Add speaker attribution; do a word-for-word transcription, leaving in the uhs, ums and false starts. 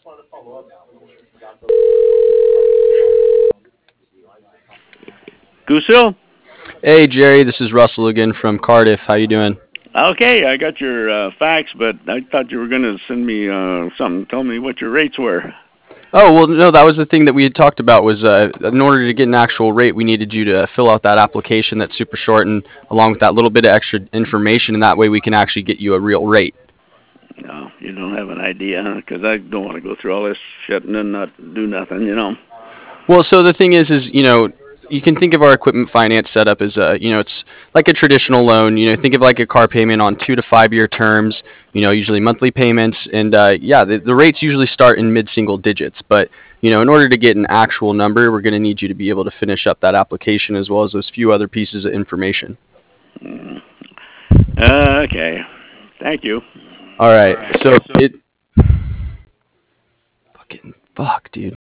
Speaker 1: Goose Hill?
Speaker 2: Hey Jerry, this is Russell again from Cardiff. How you doing?
Speaker 1: Okay, I got your uh, fax, but I thought you were going to send me uh, something. Tell me what your rates were.
Speaker 2: Oh well, no, that was the thing that we had talked about. Was uh, in order to get an actual rate, we needed you to fill out that application that's super short, and along with that little bit of extra information, and that way we can actually get you a real rate.
Speaker 1: No, you don't have an idea, huh? Because I don't want to go through all this shit and then not do nothing, you know.
Speaker 2: Well, so the thing is, is you know, you can think of our equipment finance setup as a, you know, it's like a traditional loan. You know, think of like a car payment on two to five year terms. You know, usually monthly payments, and uh, yeah, the, the rates usually start in mid single digits. But you know, in order to get an actual number, we're going to need you to be able to finish up that application as well as those few other pieces of information.
Speaker 1: Mm. Uh, okay. Thank you.
Speaker 2: All right, so it fucking fuck, dude.